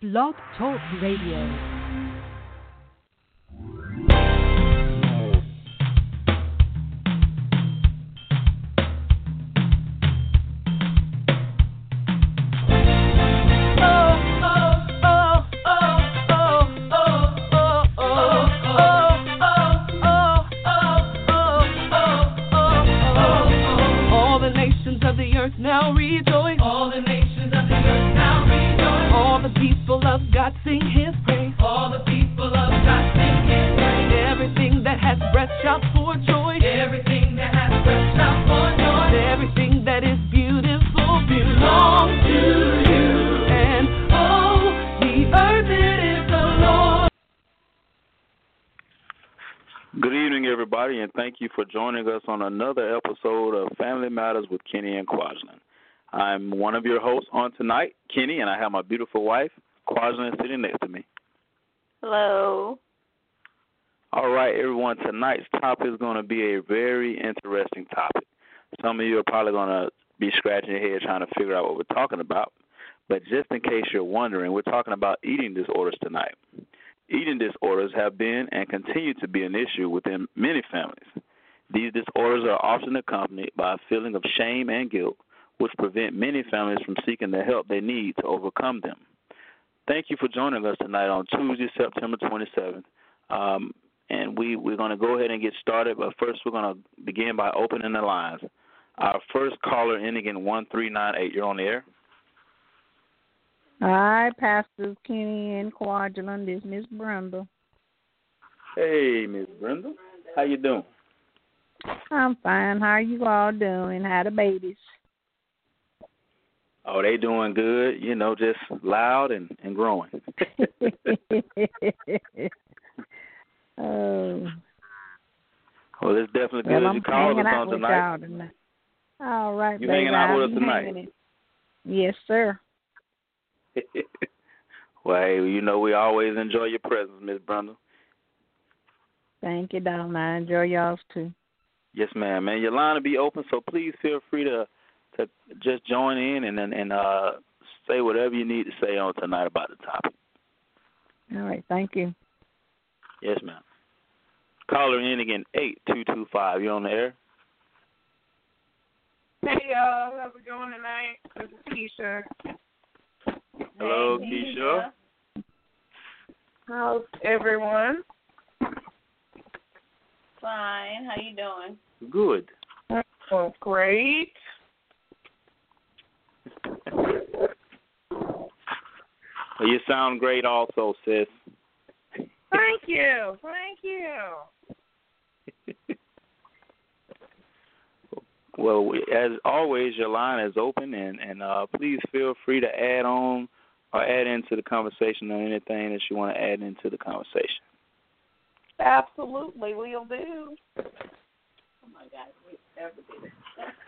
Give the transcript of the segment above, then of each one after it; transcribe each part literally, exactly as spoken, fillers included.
Blog Talk Radio. Now rejoice. All the nations of the earth now rejoice. All the people of God sing His praise. All the people of God sing His praise. Everything that has breath shout for joy. Everything that has breath shout for joy. Everything that is beautiful belongs to you. And oh, the earth it is the Lord. Good evening, everybody, and thank you for joining us on another episode of Family Matters with Kenny and Kwajalein. I'm one of your hosts on tonight, Kenny, and I have my beautiful wife, Kwajalein, sitting next to me. Hello. All right, everyone, tonight's topic is going to be a very interesting topic. Some of you are probably going to be scratching your head trying to figure out what we're talking about, but just in case you're wondering, we're talking about eating disorders tonight. Eating disorders have been and continue to be an issue within many families. These disorders are often accompanied by a feeling of shame and guilt, which prevent many families from seeking the help they need to overcome them. Thank you for joining us tonight on Tuesday, September twenty-seventh. Um, and we, we're going to go ahead and get started, but first we're going to begin by opening the lines. Our first caller ending in one three nine eight. You're on the air. Hi, Pastors Kenny and Kwajalein. This is Miss Brenda. Hey, Miss Brenda. How you doing? I'm fine. How are you all doing? How the babies? Oh, they doing good. You know, just loud and, and growing. Oh. Well, it's definitely good. Well, I'm you called us hanging out on with tonight. y'all tonight. All right, You baby. hanging out I'll with us be tonight? hanging. Yes, sir. Well, hey, you know we always enjoy your presence, Miss Brenda. Thank you, darling. I enjoy y'all's too. Yes, ma'am. Man, your line will be open, so please feel free to to just join in and and, and uh, say whatever you need to say on tonight about the topic. All right, thank you. Yes, ma'am. Caller in again, eight two two five. You on the air? Hey, y'all. How's it going tonight? This is Keisha. Hello, hey, Keisha. How's everyone? Fine. How you doing? Good. Oh, great. Well, you sound great also, sis. Thank you. Thank you. Well, as always, your line is open, and, and uh, please feel free to add on or add into the conversation on anything that you want to add into the conversation. Absolutely, we'll do. Oh, my God. We ever did it.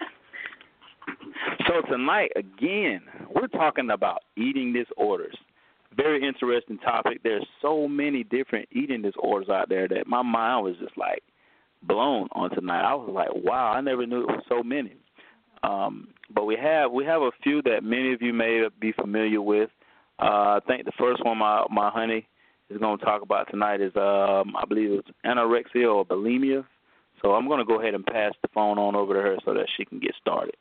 So tonight, again, we're talking about eating disorders. Very interesting topic. There's so many different eating disorders out there that my mind was just like blown on tonight. I was like, wow, I never knew it was so many. Um, but we have we have a few that many of you may be familiar with. Uh, I think the first one my my honey is going to talk about tonight is um, I believe it's anorexia or bulimia. So I'm going to go ahead and pass the phone on over to her so that she can get started.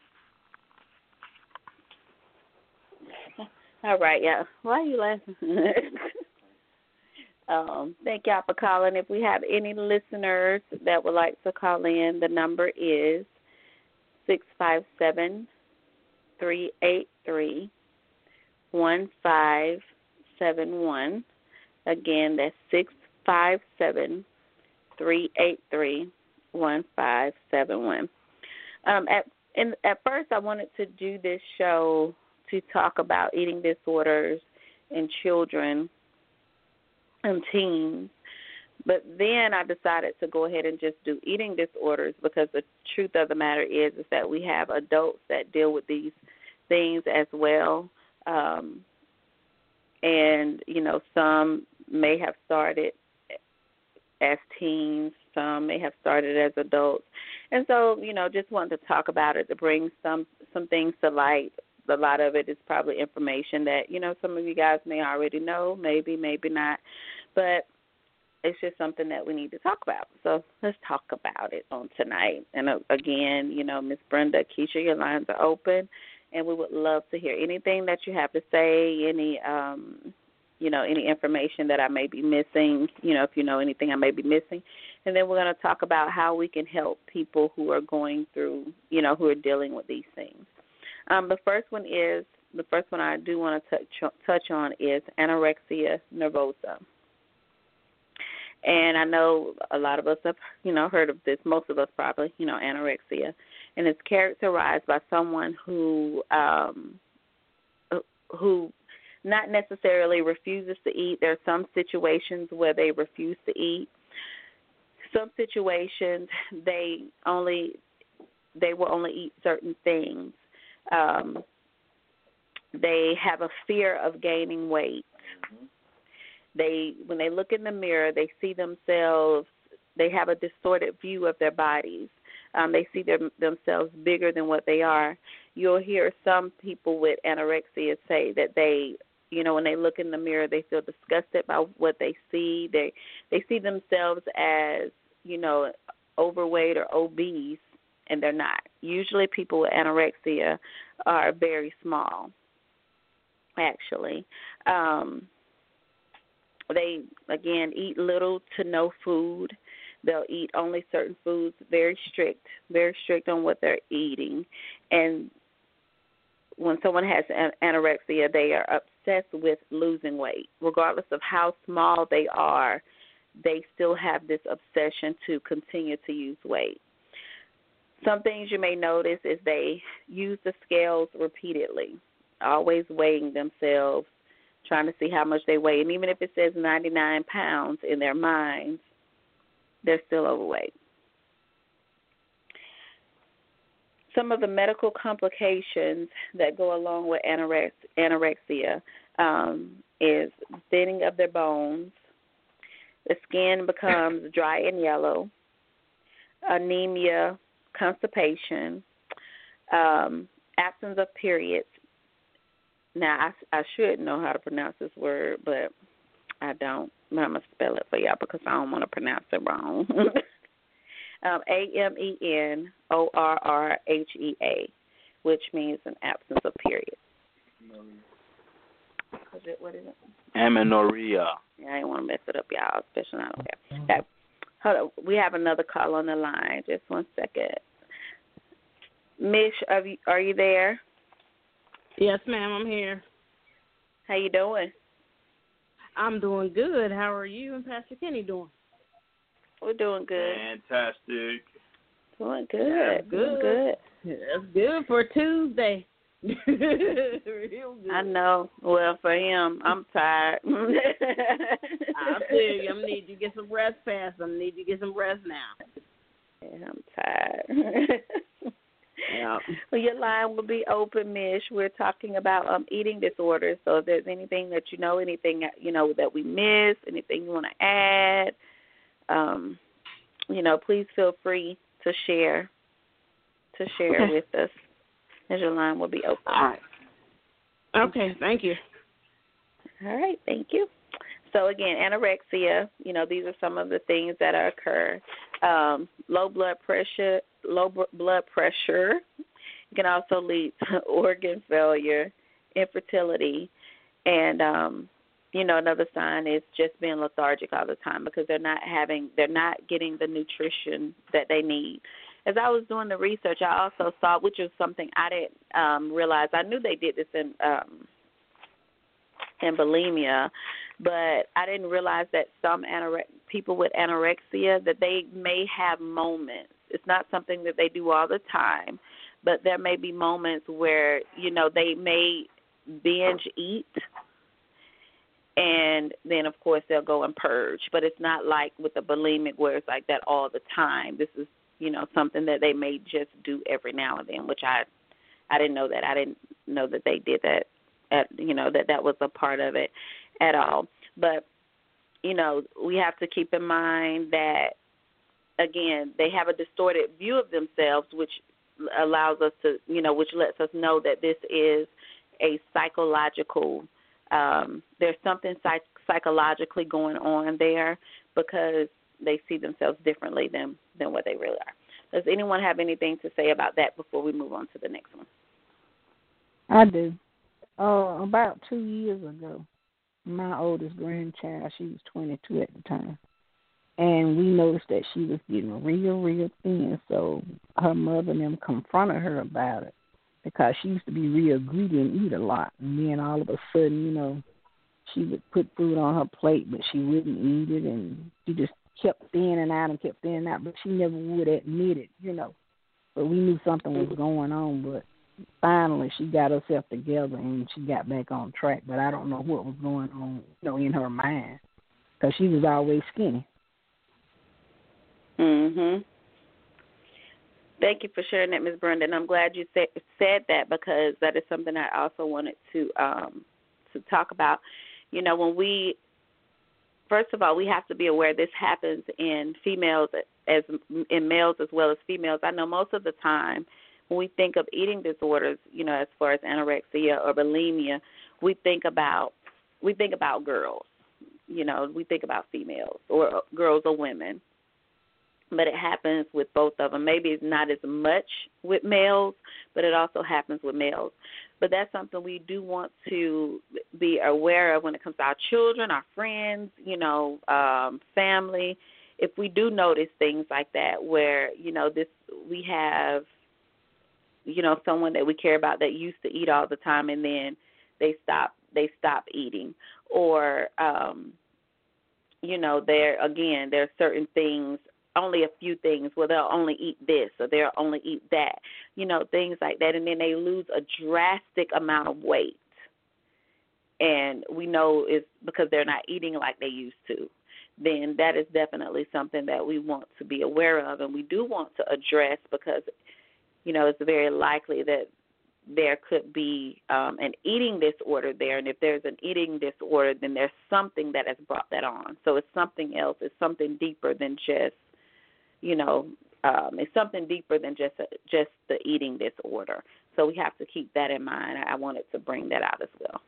All right, yeah. Why are you laughing? um, thank y'all for calling. If we have any listeners that would like to call in, the number is six five seven, three eight three, one five seven one. Again, that's six five seven, three eight three, one five seven one. Um, at, in, at first, I wanted to do this show to talk about eating disorders in children and teens. But then I decided to go ahead and just do eating disorders because the truth of the matter is, is that we have adults that deal with these things as well. Um, and, you know, some may have started as teens, some may have started as adults. And so, you know, just wanted to talk about it to bring some, some things to light a lot of it is probably information that, you know, some of you guys may already know, maybe, maybe not. But it's just something that we need to talk about. So let's talk about it on tonight. And uh, again, you know, Miss Brenda, Keisha, your lines are open, and we would love to hear anything that you have to say, any, um, you know, any information that I may be missing, you know, if you know anything I may be missing. And then we're going to talk about how we can help people who are going through, you know, who are dealing with these things. Um, the first one is, the first one I do want to touch, touch on is anorexia nervosa. And I know a lot of us have, you know, heard of this, most of us probably, you know, anorexia. And it's characterized by someone who, um, who not necessarily refuses to eat. There are some situations where they refuse to eat. Some situations they only they will only eat certain things. Um, they have a fear of gaining weight. Mm-hmm. They when they look in the mirror, they see themselves. They have a distorted view of their bodies. Um, they see them, themselves bigger than what they are. You'll hear some people with anorexia say that they, you know, when they look in the mirror, they feel disgusted by what they see. They they see themselves as, you know, overweight or obese, and they're not. Usually people with anorexia are very small, actually. Um, they, again, eat little to no food. They'll eat only certain foods, very strict, very strict on what they're eating. And when someone has anorexia, they are obsessed with losing weight. Regardless of how small they are, they still have this obsession to continue to use weight. Some things you may notice is they use the scales repeatedly, always weighing themselves, trying to see how much they weigh. And even if it says ninety-nine pounds in their minds, they're still overweight. Some of the medical complications that go along with anorex- anorexia um, is thinning of their bones, the skin becomes dry and yellow, anemia, constipation, um, absence of periods. Now, I, I should know how to pronounce this word, but I don't. I'm going to spell it for y'all because I don't want to pronounce it wrong. um, A M E N O R R H E A, which means an absence of periods. Is it, what is it? Amenorrhea. Yeah, I didn't want to mess it up, y'all, especially not okay. Okay. Hold on. We have another call on the line. Just one second. Mish, are you, are you there? Yes, ma'am, I'm here. How you doing? I'm doing good. How are you and Pastor Kenny doing? We're doing good. Fantastic. Doing good. That's good. Doing good. That's good for Tuesday. Real good. I know. Well, for him, I'm tired. I feel you. I'm gonna need you to get some rest fast. I'm gonna need you to get some rest now. Yeah, I'm tired. Yeah. Well, your line will be open, Mish. We're talking about um, eating disorders. So if there's anything that you know, anything you know that we missed, anything you want to add, um, you know, please feel free to share to share okay. with us. As your line will be open. All right. Okay. Thank you. All right. Thank you. So again, anorexia. You know, these are some of the things that occur. Um, low blood pressure. Low blood pressure can also lead to organ failure, infertility, and um, you know another sign is just being lethargic all the time because they're not having, they're not getting the nutrition that they need. As I was doing the research, I also saw, which was something I didn't um, realize. I knew they did this in um, in bulimia, but I didn't realize that some anore- people with anorexia that they may have moments. It's not something that they do all the time, but there may be moments where, you know, they may binge eat, and then, of course, they'll go and purge. But it's not like with the bulimic where it's like that all the time. This is, you know, something that they may just do every now and then, which I I didn't know that. I didn't know that they did that, at, you know, that that was a part of it at all. But, you know, we have to keep in mind that, again, they have a distorted view of themselves, which allows us to, you know, which lets us know that this is a psychological, um, there's something psych- psychologically going on there because they see themselves differently than, than what they really are. Does anyone have anything to say about that before we move on to the next one? I do. Uh, about two years ago, my oldest grandchild, she was twenty-two at the time, and we noticed that she was getting real, real thin, so her mother and them confronted her about it because she used to be real greedy and eat a lot, and then all of a sudden, you know, she would put food on her plate, but she wouldn't eat it, and she just kept thinning out and kept thinning out, but she never would admit it, you know. But we knew something was going on, but finally she got herself together and she got back on track, but I don't know what was going on, you know, in her mind because she was always skinny. Mhm. Thank you for sharing that, Miz Brenda. And I'm glad you said, said that because that is something I also wanted to um, to talk about. You know, when we, first of all, we have to be aware this happens in females as in males as well as females. I know most of the time when we think of eating disorders, you know, as far as anorexia or bulimia, we think about we think about girls. You know, we think about females or girls or women. But it happens with both of them. Maybe it's not as much with males, but it also happens with males. But that's something we do want to be aware of when it comes to our children, our friends, you know, um, family. If we do notice things like that where, you know, this we have, you know, someone that we care about that used to eat all the time and then they stop they stop eating. Or, um, you know, there, again, there are certain things, only a few things where they'll only eat this or they'll only eat that, you know, things like that. And then they lose a drastic amount of weight. And we know it's because they're not eating like they used to. Then that is definitely something that we want to be aware of and we do want to address because, you know, it's very likely that there could be um, an eating disorder there. And if there's an eating disorder, then there's something that has brought that on. So it's something else. It's something deeper than just, you know, um, it's something deeper than just a, just the eating disorder. So we have to keep that in mind. I wanted to bring that out as well.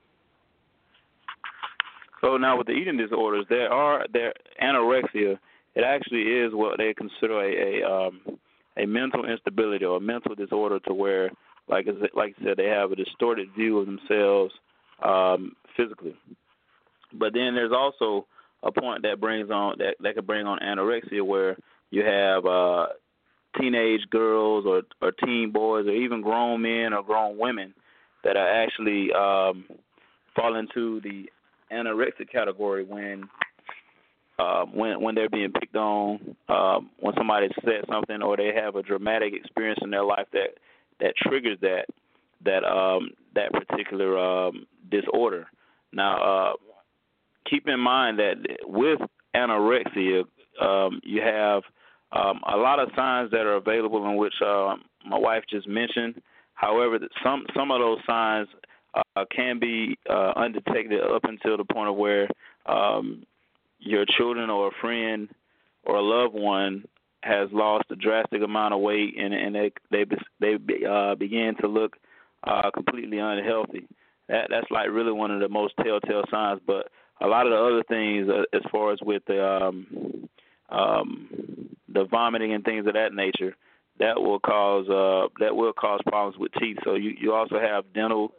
So now with the eating disorders, there are there anorexia. It actually is what they consider a a, um, a mental instability or a mental disorder, to where, like like I said, they have a distorted view of themselves um, physically. But then there's also a point that brings on that that could bring on anorexia, where you have uh, teenage girls or, or teen boys or even grown men or grown women that are actually um, fall into the anorexic category when uh, when when they're being picked on, um, when somebody said something or they have a dramatic experience in their life that, that triggers that that um, that particular um, disorder. Now, uh, keep in mind that with anorexia, um, you have um, a lot of signs that are available in which uh, my wife just mentioned. However, some some of those signs uh, can be uh, undetected up until the point of where um, your children or a friend or a loved one has lost a drastic amount of weight, and, and they they they uh, begin to look uh, completely unhealthy. That that's like really one of the most telltale signs. But a lot of the other things, uh, as far as with the um, um, the vomiting and things of that nature, that will cause uh, that will cause problems with teeth. So you, you also have dental.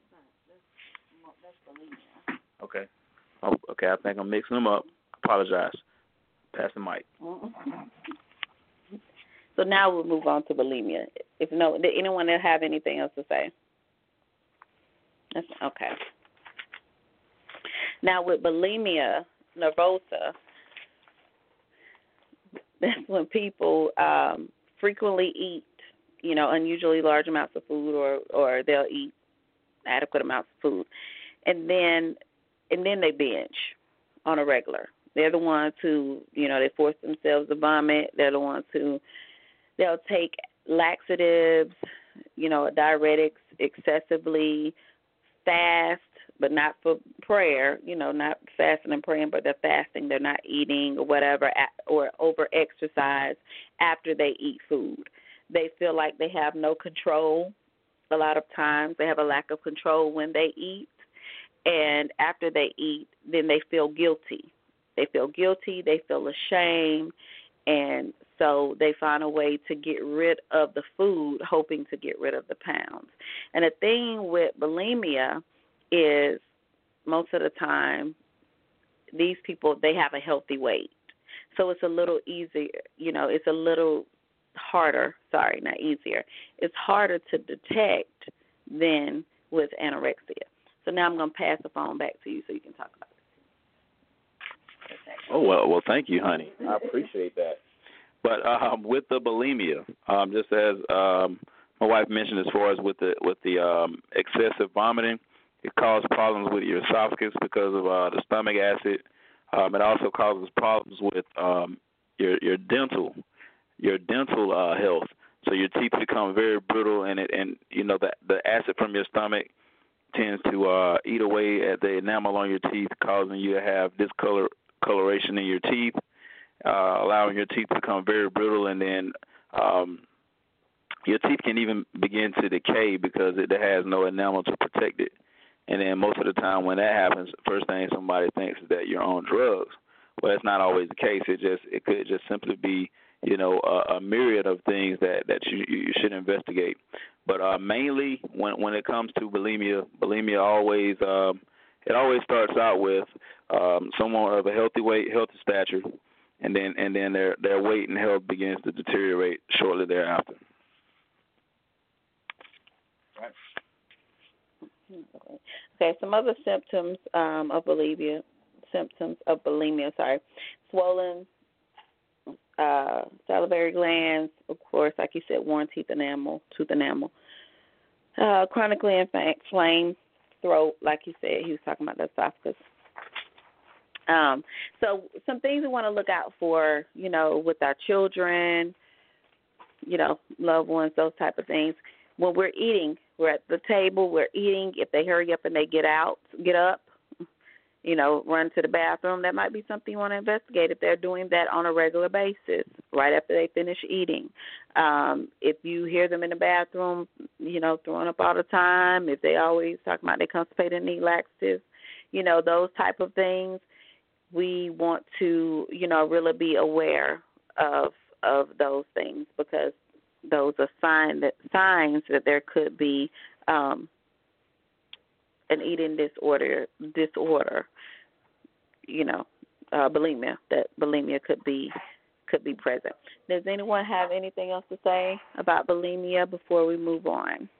Okay. Oh, okay. I think I'm mixing them up. Apologize. Pass the mic. So now we'll move on to bulimia. If no, did anyone have anything else to say? That's, okay. Now with bulimia nervosa, that's when people um, frequently eat, you know, unusually large amounts of food, or, or they'll eat adequate amounts of food, and then and then they binge on a regular. They're the ones who, you know, they force themselves to vomit. They're the ones who they'll take laxatives, you know, diuretics excessively, fast, but not for prayer, you know, not fasting and praying, but they're fasting, they're not eating or whatever, or over-exercise after they eat food. They feel like they have no control. A lot of times they have a lack of control when they eat. And after they eat, then they feel guilty. They feel guilty. They feel ashamed. And so they find a way to get rid of the food, hoping to get rid of the pounds. And the thing with bulimia is most of the time these people, they have a healthy weight. So it's a little easier, you know, it's a little harder, sorry, not easier. It's harder to detect than with anorexia. So now I'm going to pass the phone back to you so you can talk about it. Oh, well, well, thank you, honey. I appreciate that. But um, with the bulimia, um, just as um, my wife mentioned, as far as with the with the um, excessive vomiting, it causes problems with your esophagus because of uh, the stomach acid. Um, it also causes problems with um, your your dental your dental uh, health. So your teeth become very brittle, and it and you know the the acid from your stomach tends to uh, eat away at the enamel on your teeth, causing you to have discoloration in your teeth, uh, allowing your teeth to become very brittle, and then um, your teeth can even begin to decay because it has no enamel to protect it. And then most of the time when that happens, first thing somebody thinks is that you're on drugs. Well, that's not always the case. It just it could just simply be, you know, a, a myriad of things that, that you, you should investigate. But uh, mainly when when it comes to bulimia, bulimia always um, it always starts out with um, someone of a healthy weight, healthy stature, and then and then their their weight and health begins to deteriorate shortly thereafter. Right. Okay, some other symptoms um, of bulimia, symptoms of bulimia, sorry, swollen uh, salivary glands, of course, like you said, worn teeth enamel, tooth enamel, uh, chronically inflamed throat, like you said, he was talking about the esophagus. Um, so some things we want to look out for, you know, with our children, you know, loved ones, those type of things. When we're eating, we're at the table, we're eating. If they hurry up and they get out, get up, you know, run to the bathroom, that might be something you want to investigate if they're doing that on a regular basis right after they finish eating. Um, if you hear them in the bathroom, you know, throwing up all the time, if they always talk about they constipated and need laxatives, you know, those type of things, we want to, you know, really be aware of of those things because those are sign that, signs that there could be um, an eating disorder, disorder, you know, uh, bulimia. That bulimia could be could be present. Does anyone have anything else to say about bulimia before we move on?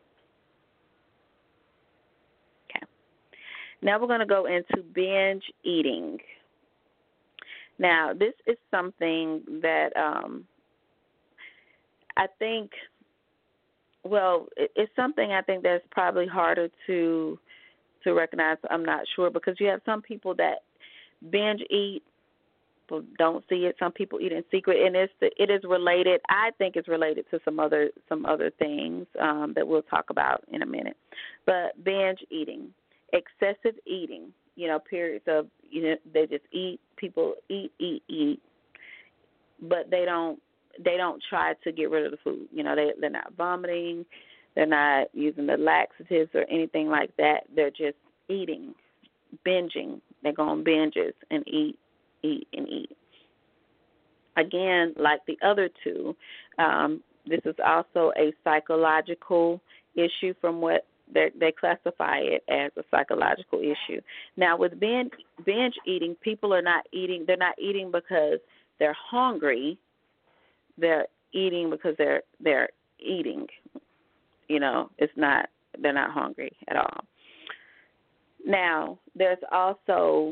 Okay. Now we're going to go into binge eating. Now, this is something that um, I think, well, it's something I think that's probably harder to to recognize. I'm not sure because you have some people that binge eat, but don't see it. Some people eat in secret, and it's it is related. I think it's related to some other some other things um, that we'll talk about in a minute. But binge eating, excessive eating, you know, periods of you know they just eat. People eat, eat, eat, but they don't. They don't try to get rid of the food. You know, they, they're not vomiting. They're not using the laxatives or anything like that. They're just eating, binging. They go on binges and eat, eat, and eat. Again, like the other two, um, this is also a psychological issue from what they classify it as a psychological issue. Now, with binge, binge eating, people are not eating. They're not eating because they're hungry. They're eating because they're they're eating. You know, it's not they're not hungry at all. Now, there's also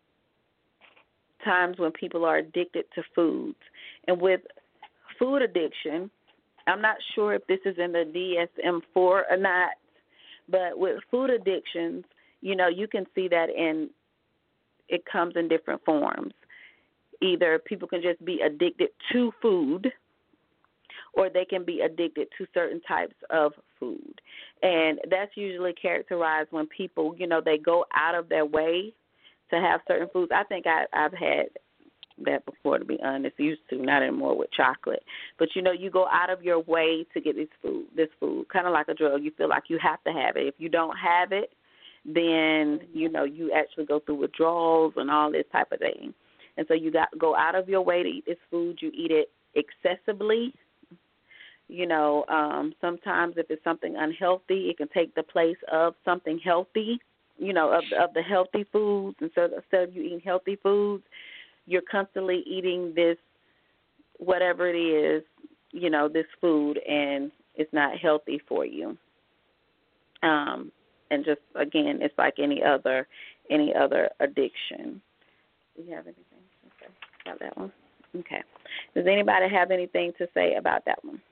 times when people are addicted to foods. And with food addiction, I'm not sure if this is in the D S M four or not, but with food addictions, you know, you can see that in it comes in different forms. Either people can just be addicted to food or they can be addicted to certain types of food. And that's usually characterized when people, you know, they go out of their way to have certain foods. I think I, I've had that before, to be honest. Used to, not anymore with chocolate. But, you know, you go out of your way to get this food, this food, kind of like a drug. You feel like you have to have it. If you don't have it, then, you know, you actually go through withdrawals and all this type of thing. And so you got go out of your way to eat this food. You eat it excessively. You know, um, sometimes if it's something unhealthy, it can take the place of something healthy, you know, of, of the healthy foods. And so instead of you eating healthy foods, you're constantly eating this, whatever it is, you know, this food, and it's not healthy for you. Um, and just, again, it's like any other any other addiction. Do you have anything to say about that one? Okay. Does anybody have anything to say about that one?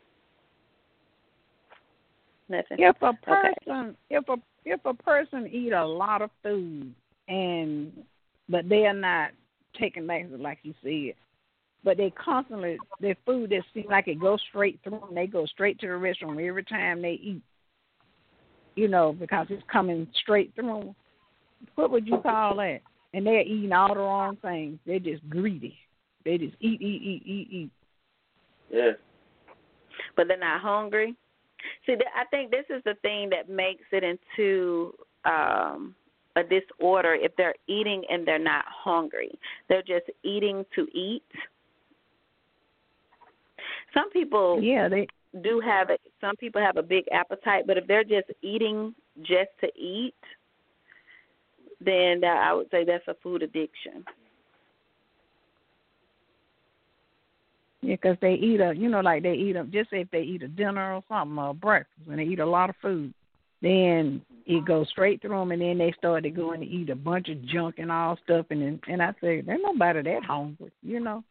Nothing. If a person, okay. if a if a person eat a lot of food and but they are not taking back like you said, but they constantly their food that seems like it goes straight through them. They go straight to the restroom every time they eat. You know, because it's coming straight through them. What would you call that? And they're eating all the wrong things. They're just greedy. They just eat, eat, eat, eat, eat. Yeah. But they're not hungry. See, I think this is the thing that makes it into um, a disorder if they're eating and they're not hungry. They're just eating to eat. Some people yeah, they do have it. Some people have a big appetite, but if they're just eating just to eat, then that, I would say that's a food addiction. Yeah, because they eat a, you know, like they eat a, just say if they eat a dinner or something or breakfast, and they eat a lot of food, then it goes straight through them, and then they start to go and eat a bunch of junk and all stuff, and then, and I say, there's nobody that hungry, you know.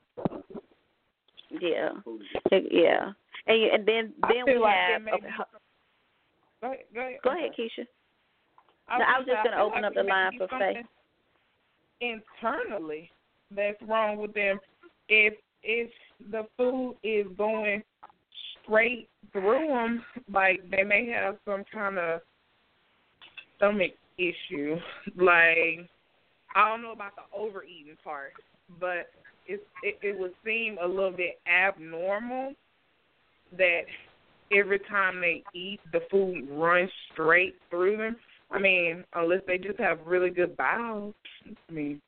Yeah, yeah, and and then then we like have. May, Okay, go ahead, go ahead, go ahead, Keisha. I, no, I was just going to open like up the line for Faye. Internally, that's wrong with them. If if the food is going straight through them, like they may have some kind of stomach issue. Like, I don't know about the overeating part, but it, it, it would seem a little bit abnormal that every time they eat, the food runs straight through them. I mean, unless they just have really good bowels. I mean,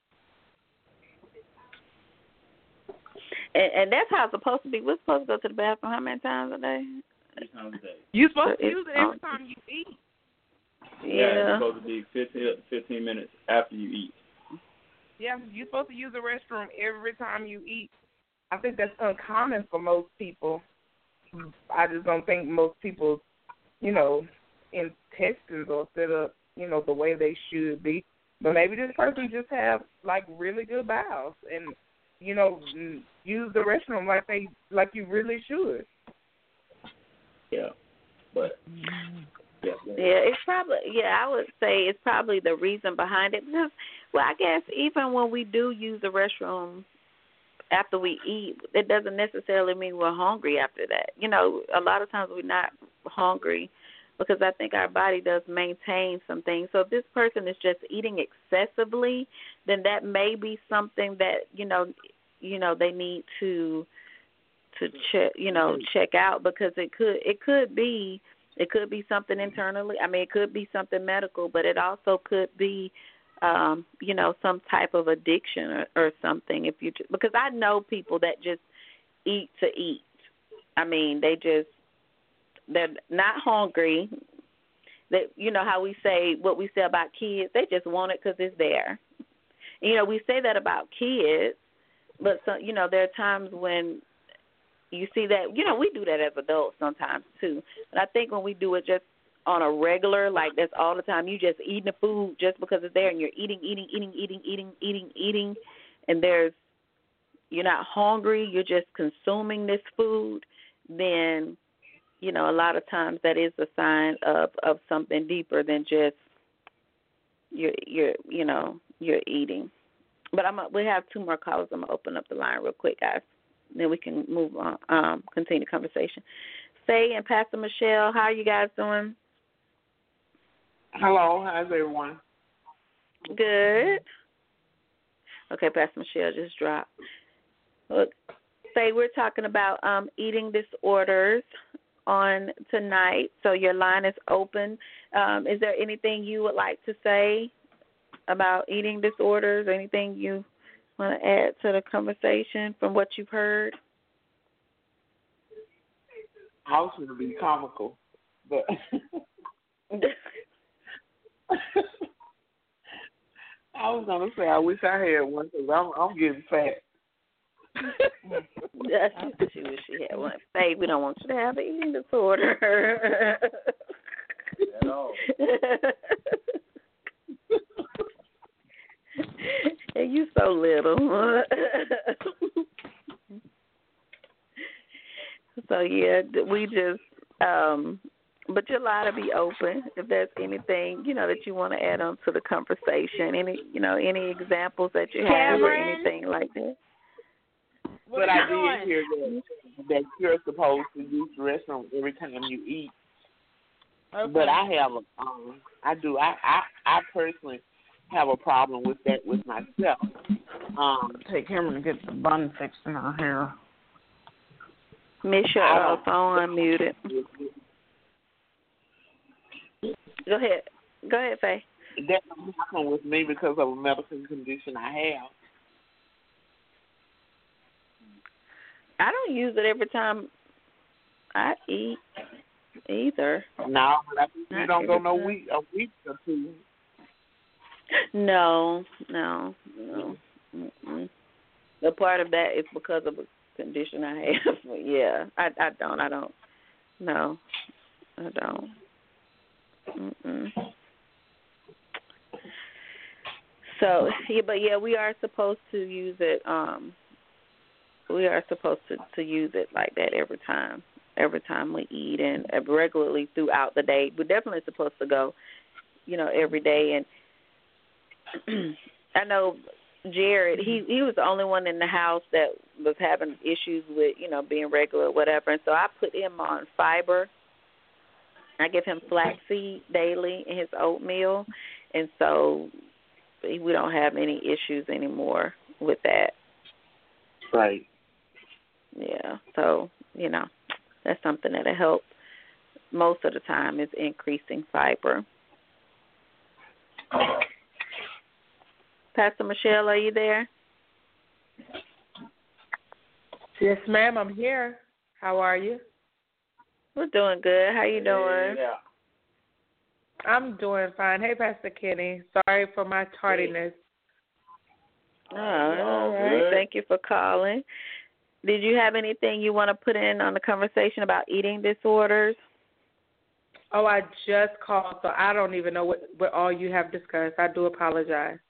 and, and that's how it's supposed to be. We're supposed to go to the bathroom how many times a day? Three times a day. You're supposed so to use it every um, time you eat. Yeah. yeah, it's supposed to be fifteen, fifteen minutes after you eat. Yeah, you're supposed to use the restroom every time you eat. I think that's uncommon for most people. I just don't think most people, you know, intestines are set up, you know, the way they should be. But maybe this person just have like really good bowels and, you know, use the restroom like they like you really should. Yeah, but yeah, yeah, it's probably yeah. I would say it's probably the reason behind it because, well, I guess even when we do use the restroom after we eat, it doesn't necessarily mean we're hungry after that. You know, a lot of times we're not hungry because I think our body does maintain some things. So if this person is just eating excessively, then that may be something that, you know, you know, they need to to check, you know, check out because it could it could be it could be something internally. I mean, it could be something medical, but it also could be um, you know, some type of addiction or, or something. If you because I know people that just eat to eat. I mean, they just they're not hungry. They, you know how we say what we say about kids. They just want it because it's there. You know, we say that about kids, but so, you know, there are times when you see that. You know, we do that as adults sometimes too. But I think when we do it just on a regular, like that's all the time, you just eating the food just because it's there, and you're eating, eating, eating, eating, eating, eating, eating, and there's you're not hungry. You're just consuming this food. Then you know, a lot of times that is a sign of, of something deeper than just you're, you're, you know, you're eating. But I'm a, we have two more callers. I'm going to open up the line real quick, guys. Then we can move on, um, continue the conversation. Faye and Pastor Michelle, how are you guys doing? Hello. How's everyone? Good. Okay, Pastor Michelle just dropped. Look, say we're talking about um, eating disorders on tonight, so your line is open. Um, is there anything you would like to say about eating disorders? Anything you want to add to the conversation from what you've heard? I was going to be comical, but I was going to say I wish I had one because I'm, I'm getting fat. That's just she wish she had one. Faith, we don't want you to have an eating disorder. At all. And you so little. So yeah, we just um but your line will be open if there's anything, you know, that you want to add on to the conversation. Any you know, any examples that you have Cameron? or anything like that. What but are I you did doing? hear that, that you're supposed to use the restroom every time you eat. Okay. But I have a, um, I do, I, I, I personally have a problem with that with myself. Um, Take him and get the bun fixed in our hair. Miss your uh, phone unmuted. Go ahead. Go ahead, Faye. That doesn't happen with me because of a medical condition I have. I don't use it every time I eat either. No, but I think you Not don't go every no time. week, a week or two. No, no, no. Mm-mm. The part of that is because of a condition I have. Yeah, I, I don't. I don't. No, I don't. Mm-mm. So, yeah, but yeah, we are supposed to use it. Um, we are supposed to, to use it like that every time, every time we eat and regularly throughout the day. We're definitely supposed to go, you know, every day. And I know Jared, he he was the only one in the house that was having issues with, you know, being regular or whatever. And so I put him on fiber. I give him flaxseed daily in his oatmeal. And so we don't have any issues anymore with that. Right. Yeah. So, you know, that's something that'll help most of the time is increasing fiber. Pastor Michelle, are you there? Yes, ma'am, I'm here. How are you? We're doing good. How you doing? Yeah. I'm doing fine. Hey, Pastor Kenny. Sorry for my tardiness. Oh, all right. Thank you for calling. Did you have anything you want to put in on the conversation about eating disorders? Oh, I just called, so I don't even know what, what all you have discussed. I do apologize.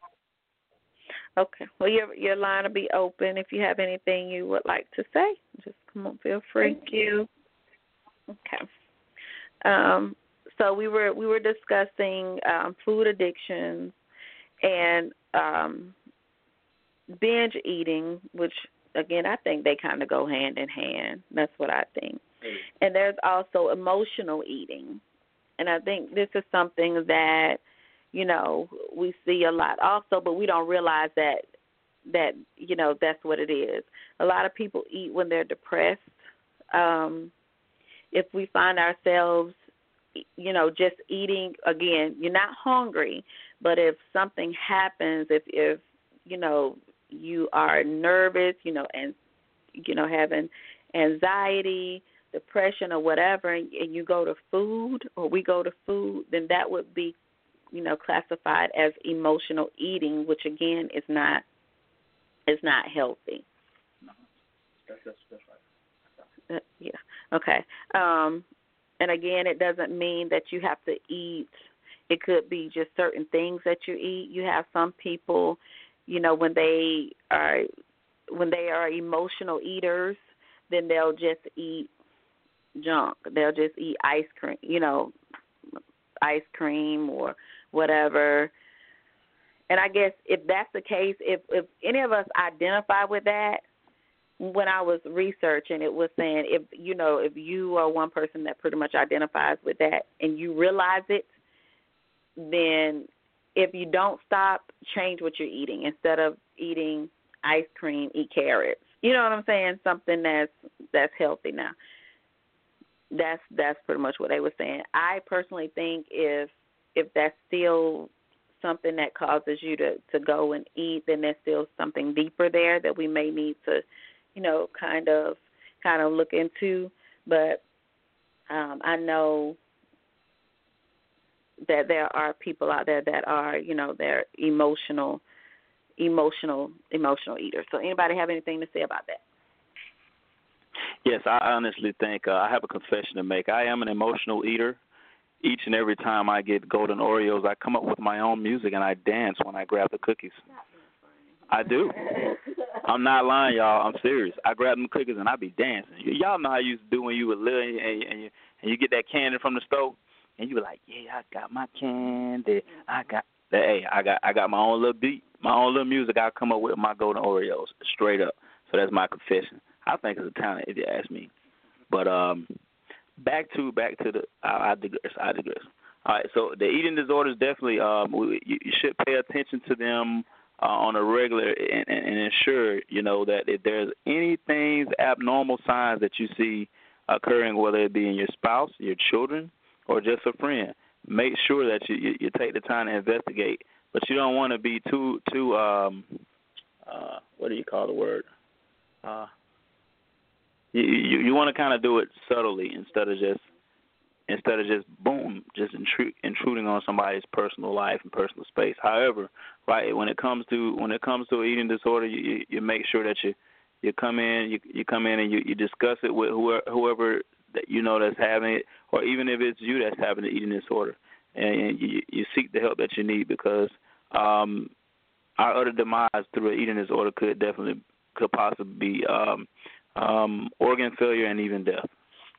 Okay. Well, your your line will be open. If you have anything you would like to say, just come on, feel free. Thank you. Okay. Um, so we were we were discussing um, food addictions and um, binge eating, which again I think they kind of go hand in hand. That's what I think. And there's also emotional eating, and I think this is something that, you know, we see a lot also, but we don't realize that, that you know, that's what it is. A lot of people eat when they're depressed. Um, if we find ourselves, you know, just eating, again, you're not hungry, but if something happens, if, if you know, you are nervous, you know, and, you know, having anxiety, depression or whatever, and, and you go to food or we go to food, then that would be, you know, classified as emotional eating, which again is not is not healthy. That's, that's, that's right. Uh, yeah. Okay. Um, and again, it doesn't mean that you have to eat. It could be just certain things that you eat. You have some people, you know, when they are when they are emotional eaters, then they'll just eat junk. They'll just eat ice cream, you know, ice cream or whatever. And I guess if that's the case, if, if any of us identify with that, when I was researching, it was saying if, you know, if you are one person that pretty much identifies with that and you realize it, then if you don't stop, change what you're eating. Instead of eating ice cream, eat carrots. You know what I'm saying? Something that's that's healthy now. That's that's pretty much what they were saying. I personally think if if that's still something that causes you to, to go and eat, then there's still something deeper there that we may need to, you know, kind of kind of look into. But um, I know that there are people out there that are, you know, they're emotional, emotional, emotional eaters. So anybody have anything to say about that? Yes, I honestly think uh, I have a confession to make. I am an emotional eater. Each and every time I get golden Oreos, I come up with my own music and I dance when I grab the cookies. I do. I'm not lying, y'all. I'm serious. I grab them cookies and I be dancing. Y- y'all know how you used to do when you were little and, and, you, and you get that candy from the stove and you be like, yeah, I got my candy. I got that. Hey, I got I got my own little beat, my own little music. I come up with my golden Oreos straight up. So that's my confession. I think it's a talent if you ask me. But um, back to back to the I, I digress. I digress. All right. So the eating disorders definitely um, we, you, you should pay attention to them uh, on a regular and, and, and ensure you know that if there's anything abnormal signs that you see occurring, whether it be in your spouse, your children, or just a friend, make sure that you, you, you take the time to investigate. But you don't want to be too too um, uh, what do you call the word? Uh, You you, you want to kind of do it subtly instead of just instead of just boom, just intru- intruding on somebody's personal life and personal space. However, right when it comes to when it comes to eating disorder, you, you, you make sure that you you come in you you come in and you, you discuss it with whoever, whoever that you know that's having it, or even if it's you that's having the eating disorder, and you, you seek the help that you need because um, our utter demise through an eating disorder could definitely could possibly be um, Um, organ failure and even death.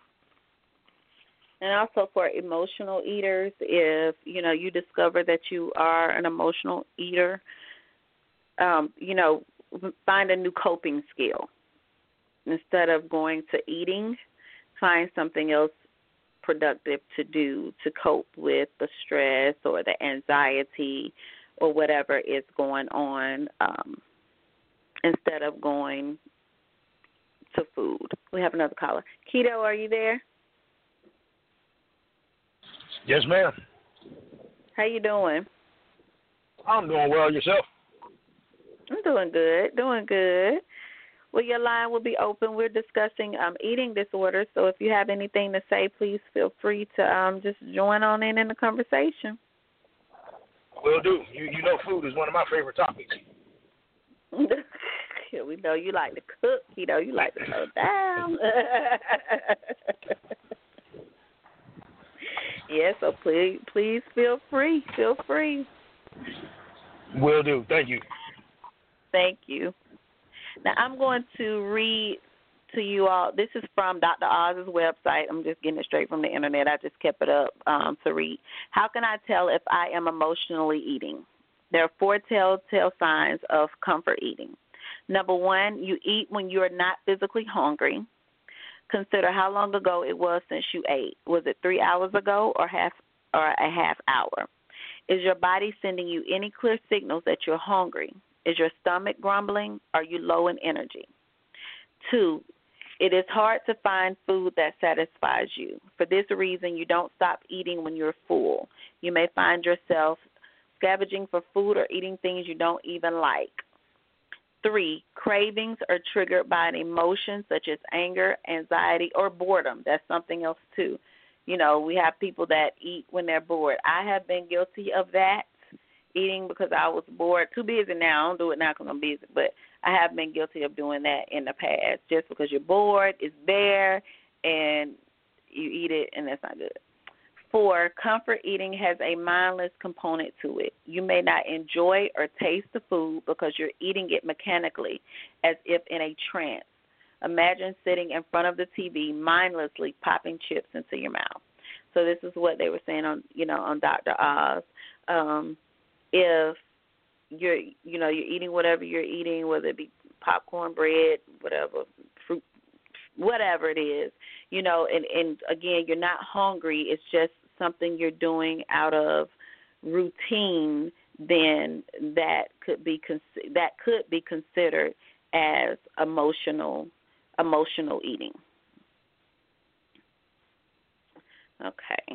And also for emotional eaters, if, you know, you discover that you are an emotional eater, um, you know, find a new coping skill. Instead of going to eating, find something else productive to do to cope with the stress or the anxiety or whatever is going on um, instead of going to food. We have another caller. Keto, are you there? Yes, ma'am. How you doing? I'm doing well. Yourself? I'm doing good. Doing good. Well, your line will be open. We're discussing um, eating disorders, so if you have anything to say, please feel free to um, just join on in in the conversation. Will do. You you know food is one of my favorite topics. We know you like to cook. You know you like to throw down. Yeah, so please, please feel free. Feel free. Will do. Thank you. Thank you. Now I'm going to read to you all. This is from Doctor Oz's website. I'm just getting it straight from the internet. I just kept it up um, to read. How can I tell if I am emotionally eating? There are four telltale signs of comfort eating. Number one, you eat when you are not physically hungry. Consider how long ago it was since you ate. Was it three hours ago or half or a half hour? Is your body sending you any clear signals that you're hungry? Is your stomach grumbling? Are you low in energy? Two, it is hard to find food that satisfies you. For this reason, you don't stop eating when you're full. You may find yourself scavenging for food or eating things you don't even like. Three, cravings are triggered by an emotion such as anger, anxiety, or boredom. That's something else, too. You know, we have people that eat when they're bored. I have been guilty of that, eating because I was bored. Too busy now. I don't do it now because I'm busy. But I have been guilty of doing that in the past. Just because you're bored, it's there, and you eat it, and that's not good. Four, comfort eating has a mindless component to it. You may not enjoy or taste the food because you're eating it mechanically, as if in a trance. Imagine sitting in front of the T V, mindlessly popping chips into your mouth. So this is what they were saying on, you know, on Doctor Oz. Um, if you're, you know, you're eating whatever you're eating, whether it be popcorn, bread, whatever, fruit, whatever it is, you know, and, and again, you're not hungry. It's just something you're doing out of routine then that could be cons- that could be considered as emotional emotional eating. Okay.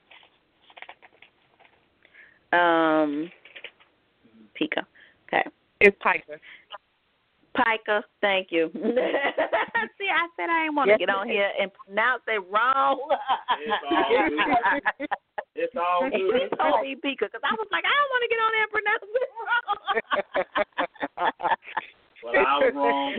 Um, pica. Okay. It's pica. Pica, thank you. See, I said I didn't want to yes, get on here and pronounce it wrong. It's all good. It's all good. He told me pica because I was like, I don't want to get on there and pronounce it wrong. Well, I was wrong.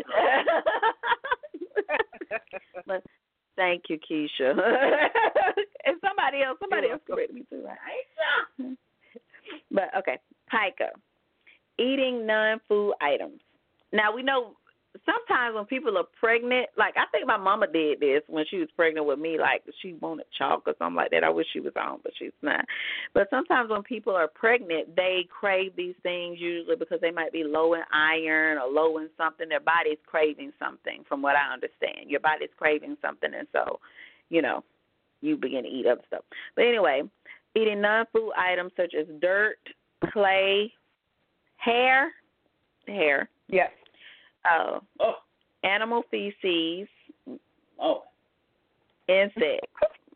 But thank you, Keisha. And somebody else, somebody else correct me too, right? But okay, pica, eating non-food items. Now, we know sometimes when people are pregnant, like I think my mama did this when she was pregnant with me, like she wanted chalk or something like that. I wish she was on, but she's not. But sometimes when people are pregnant, they crave these things usually because they might be low in iron or low in something. Their body's craving something, from what I understand. Your body's craving something, and so, you know, you begin to eat other stuff. But anyway, eating non-food items such as dirt, clay, hair, hair. Yes. Uh, oh. Animal feces. Oh. Insects.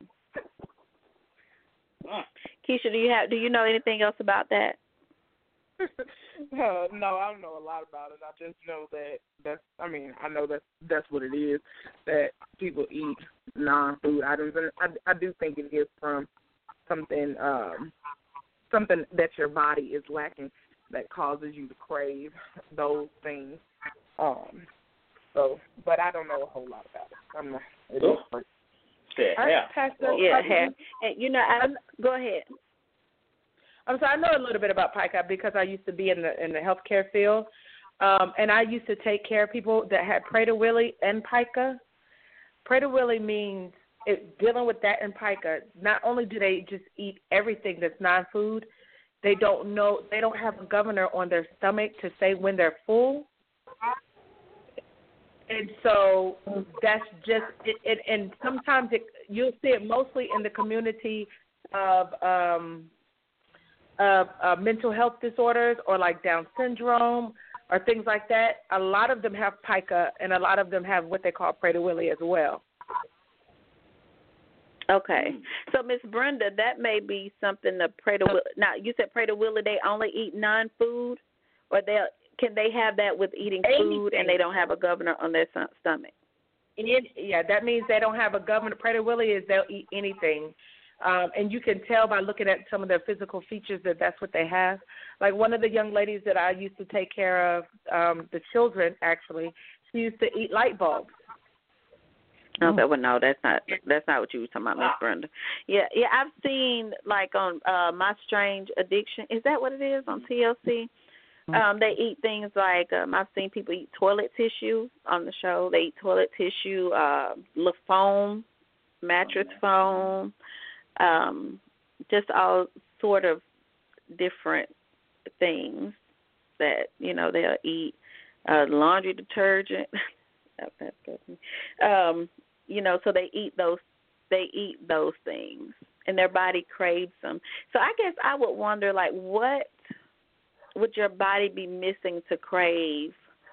Mm. Keisha, do you have? Do you know anything else about that? uh, no, I don't know a lot about it. I just know that that's. I mean, I know that that's what it is. That people eat non-food items, and I, I do think it is from something, um, something that your body is lacking that causes you to crave those things. Um, so, but I don't know a whole lot about it. I'm not. It is free. Yeah, Pastor, yeah, hair. And, you know, I, go ahead. I'm sorry, I know a little bit about pica because I used to be in the in the healthcare field, um, and I used to take care of people that had Prader-Willi and pica. Prader-Willi means it, dealing with that and pica. Not only do they just eat everything that's non-food, they don't know. They don't have a governor on their stomach to say when they're full. And so that's just it, it and sometimes it, you'll see it mostly in the community of um, of uh, mental health disorders or like Down syndrome or things like that. A lot of them have pica, and a lot of them have what they call Prader-Willi as well. Okay, so Miss Brenda, that may be something the Prader-Willi. Now you said Prader-Willi, they only eat non-food, or they can they have that with eating food and they don't have a governor on their stomach? It, yeah, that means they don't have a governor. Prader-Willi is they'll eat anything. Um, and you can tell by looking at some of their physical features that that's what they have. Like one of the young ladies that I used to take care of, um, the children actually, she used to eat light bulbs. Okay, well, no, that's not that's not what you were talking about, Miss Brenda. Yeah, yeah, I've seen like on uh, My Strange Addiction. Is that what it is on T L C? Um, they eat things like um, I've seen people eat toilet tissue on the show. They eat toilet tissue, uh, little foam, mattress foam, um, just all sort of different things that you know they'll eat. Uh, laundry detergent. um, you know, so they eat those. They eat those things, and their body craves them. So I guess I would wonder, like, what would your body be missing to crave?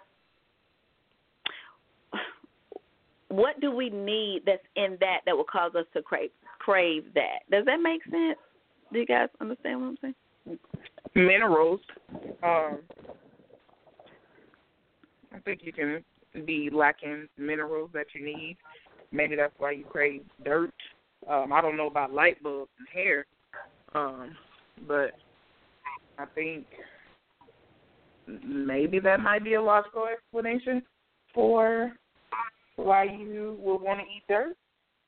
What do we need that's in that that will cause us to crave crave that? Does that make sense? Do you guys understand what I'm saying? Minerals. Um, I think you can be lacking minerals that you need. Maybe that's why you crave dirt. Um, I don't know about light bulbs and hair, um, but I think maybe that might be a logical explanation for why you would want to eat dirt.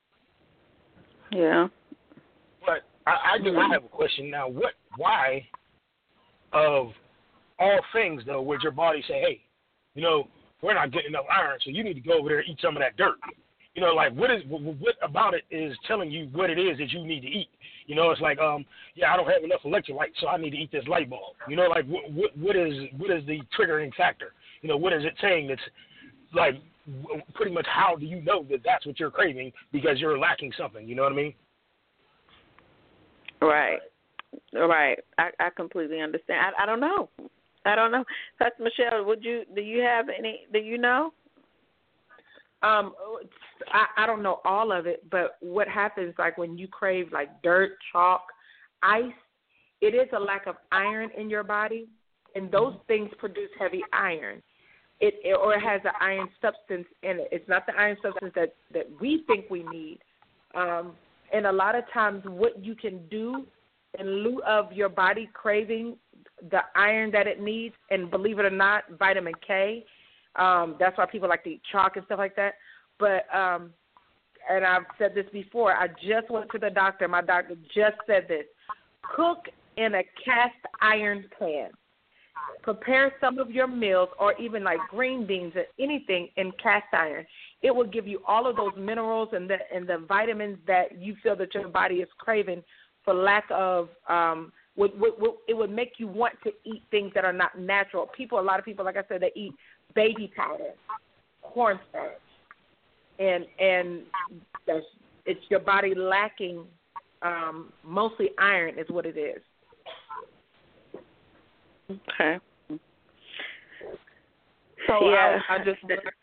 Yeah. But I, I do. I have a question now. What? Why, of all things, though, would your body say, "Hey, you know, we're not getting enough iron, so you need to go over there and eat some of that dirt"? You know, like what is what about it is telling you what it is that you need to eat? You know, it's like, um, yeah, I don't have enough electrolytes, so I need to eat this light bulb. You know, like what what, what is what is the triggering factor? You know, what is it saying that's like pretty much how do you know that that's what you're craving because you're lacking something? You know what I mean? Right. Right. I, I completely understand. I, I don't know. I don't know. Pastor Michelle, would you do you have any? Do you know? Um, I, I don't know all of it, but what happens like when you crave like dirt, chalk, ice, it is a lack of iron in your body, and those things produce heavy iron. It, it or it has an iron substance in it. It's not the iron substance that, that we think we need. Um, and a lot of times, what you can do in lieu of your body craving the iron that it needs, and believe it or not, vitamin K. Um, that's why people like to eat chalk and stuff like that. But, um, and I've said this before, I just went to the doctor. My doctor just said this. Cook in a cast iron pan. Prepare some of your meals or even like green beans or anything in cast iron. It will give you all of those minerals and the, and the vitamins that you feel that your body is craving for lack of um, would, would, would, it would make you want to eat things that are not natural. People, a lot of people, like I said, they eat baby powder, cornstarch, and and that's, it's your body lacking um, mostly iron is what it is. Okay. So yeah. I, I just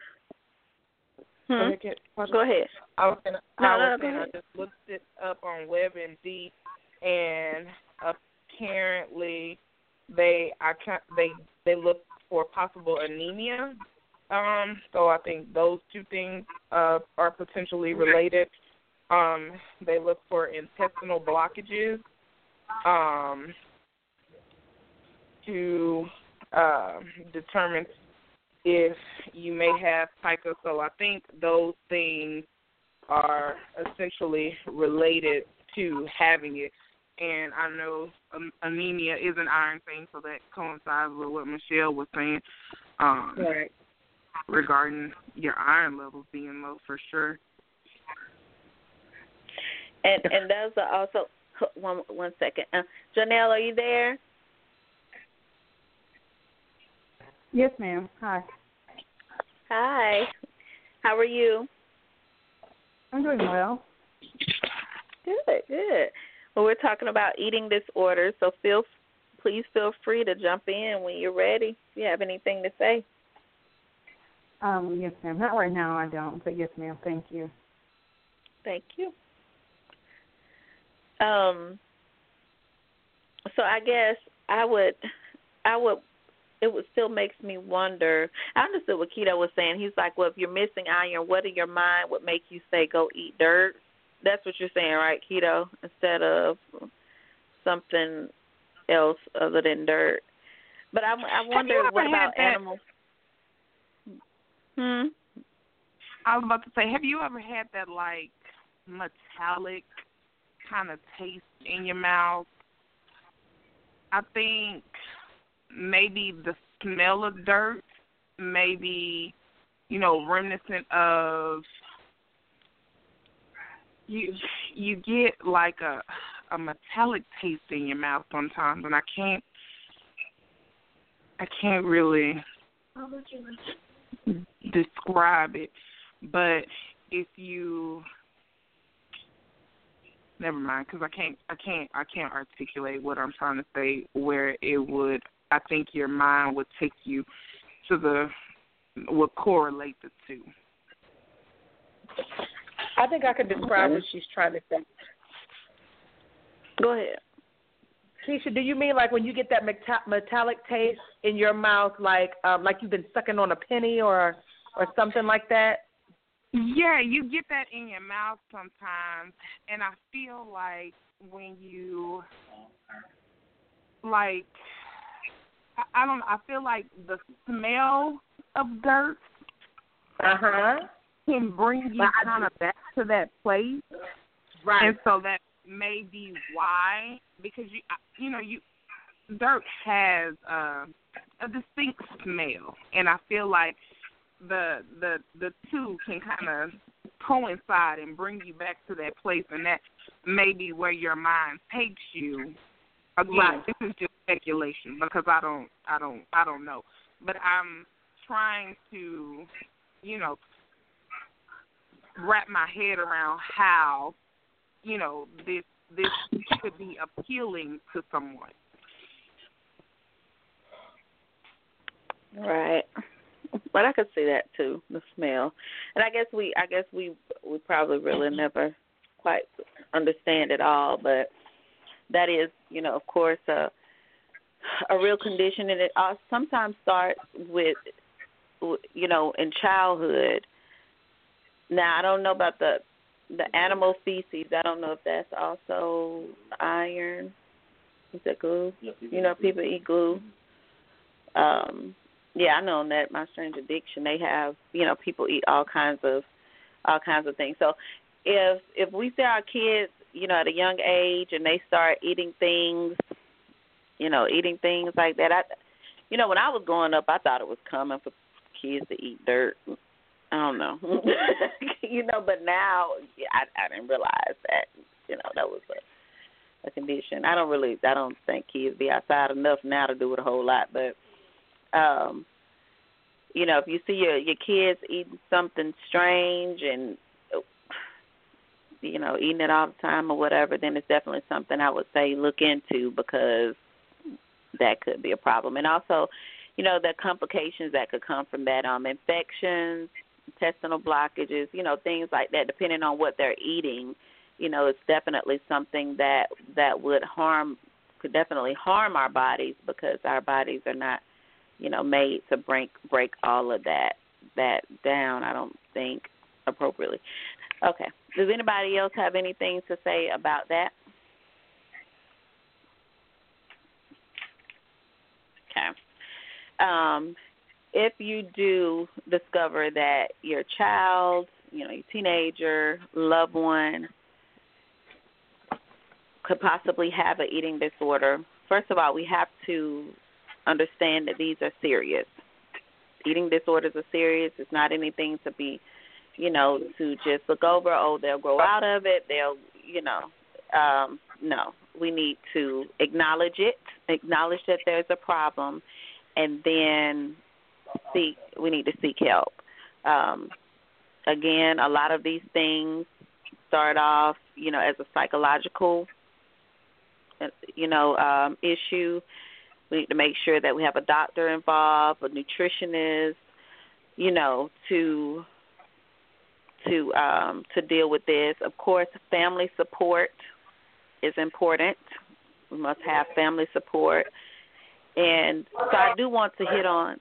hmm? go, go ahead. I was gonna, no, I, no, was no, saying, I just looked it up on WebMD, and apparently they I can't, they they look for possible anemia. Um, so I think those two things uh, are potentially related. Um, they look for intestinal blockages um, to uh, determine if you may have pica. So I think those things are essentially related to having it. And I know um, anemia is an iron thing, so that coincides with what Michelle was saying um, right. regarding your iron levels being low for sure. And and those are also one one second. Uh, Janelle, are you there? Yes, ma'am. Hi. Hi. How are you? I'm doing well. Good, good. Well, we're talking about eating disorders, so feel please feel free to jump in when you're ready. If you have anything to say. Um, yes, ma'am. Not right now, I don't. But yes, ma'am. Thank you. Thank you. Um. So I guess I would, I would. It would still makes me wonder. I understood what Keto was saying. He's like, well, if you're missing iron, what in your mind would make you say go eat dirt? That's what you're saying, right, Keto? Instead of something else other than dirt. But I, I wonder what about that? animals. Hmm. I was about to say, have you ever had that like metallic kind of taste in your mouth? I think maybe the smell of dirt, maybe, you know, reminiscent of you. You get like a a metallic taste in your mouth sometimes, and I can't, I can't really describe it. But if you, never mind, because I can't, I can't, I can't articulate what I'm trying to say. Where it would, I think your mind would take you to the, would correlate the two. I think I could describe what she's trying to say. Go ahead. Keisha, do you mean like when you get that meta- metallic taste in your mouth, like um, like you've been sucking on a penny or or something like that? Yeah, you get that in your mouth sometimes, and I feel like when you, like, I, I don't know, I feel like the smell of dirt uh-huh. can bring you kind of back to that place. Right. And so that may be why, because, you you know, you dirt has uh, a distinct smell, and I feel like the the the two can kind of coincide and bring you back to that place, and that may be where your mind takes you. Again, right. This is just speculation because I don't I don't I don't know, but I'm trying to, you know, wrap my head around how, you know, this this could be appealing to someone. Right. But I could see that too, the smell. And I guess we I guess we we probably really never quite understand it all, but that is, you know, of course, a a real condition, and it also sometimes starts with, you know, in childhood. Now, I don't know about the the animal feces. I don't know if that's also iron. Is that glue? You know, people eat glue. Um Yeah, I know in that My Strange Addiction they have, you know, people eat all kinds of all kinds of things. So if if we see our kids, you know, at a young age and they start eating things, you know, eating things like that, I you know, when I was growing up I thought it was common for kids to eat dirt. I don't know. you know, but now I I didn't realize that, you know, that was a, a condition. I don't really I don't think kids be outside enough now to do it a whole lot, but Um, you know, if you see your, your kids eating something strange and, you know, eating it all the time or whatever, then it's definitely something I would say look into, because that could be a problem. And also, you know, the complications that could come from that, um, infections, intestinal blockages, you know, things like that, depending on what they're eating, you know, it's definitely something that, that would harm, could definitely harm our bodies, because our bodies are not, you know, made to break break all of that that down, I don't think, appropriately. Okay. Does anybody else have anything to say about that? Okay. Um, if you do discover that your child, you know, your teenager, loved one could possibly have an eating disorder, first of all, we have to understand that these are serious. Eating disorders are serious. It's not anything to be, you know, to just look over. Oh, they'll grow out of it. They'll, you know, um, no. We need to acknowledge it, acknowledge that there's a problem, and then seek. We need to seek help. Um, again, a lot of these things start off, you know, as a psychological, you know, um, issue. We need to make sure that we have a doctor involved, a nutritionist, you know, to to um, to deal with this. Of course, family support is important. We must have family support. And so I do want to hit on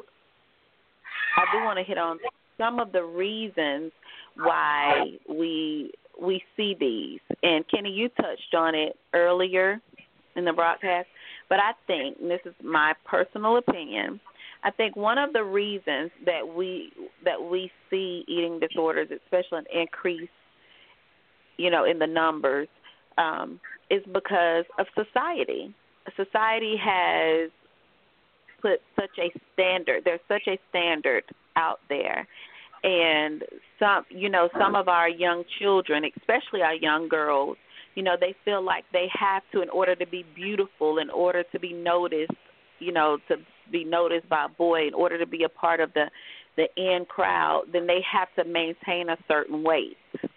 I do want to hit on some of the reasons why we we see these. And Kenny, you touched on it earlier in the broadcast. But I think, and this is my personal opinion, I think one of the reasons that we that we see eating disorders, especially an increase, you know, in the numbers, um, is because of society. Society has put such a standard. There's such a standard out there, and some, you know, some of our young children, especially our young girls, you know, they feel like they have to, in order to be beautiful, in order to be noticed, you know, to be noticed by a boy, in order to be a part of the, the in crowd, then they have to maintain a certain weight.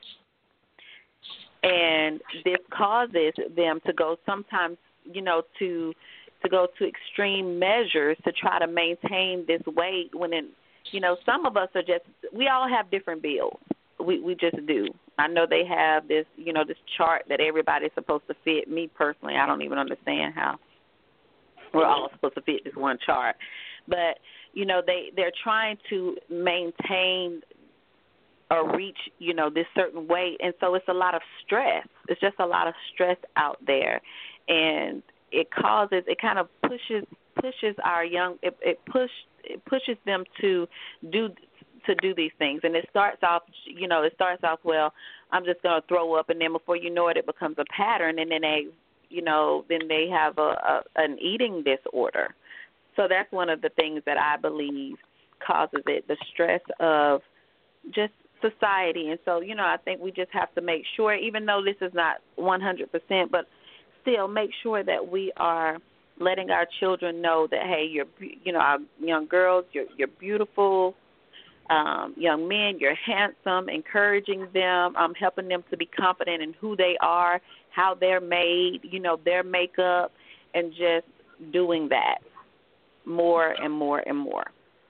And this causes them to go sometimes, you know, to to go to extreme measures to try to maintain this weight when, in, you know, some of us are just, we all have different builds. We we just do. I know they have this, you know, this chart that everybody's supposed to fit. Me personally, I don't even understand how we're all supposed to fit this one chart. But, you know, they, they're trying to maintain or reach, you know, this certain weight. And so it's a lot of stress. It's just a lot of stress out there. And it causes, it kind of pushes pushes our young, it, it, push, it pushes them to do to do these things. And it starts off, you know, it starts off, well, I'm just going to throw up, and then before you know it, it becomes a pattern, and then they, you know, then they have a, a an eating disorder. So that's one of the things that I believe causes it, the stress of just society. And so, you know, I think we just have to make sure, even though this is not one hundred percent, but still make sure that we are letting our children know that, hey, you're, you know, our young girls, you're, you're beautiful. um, young men. You're handsome, encouraging them, um, helping them to be confident in who they are, how they're made, you know, their makeup, and just doing that more and more and more.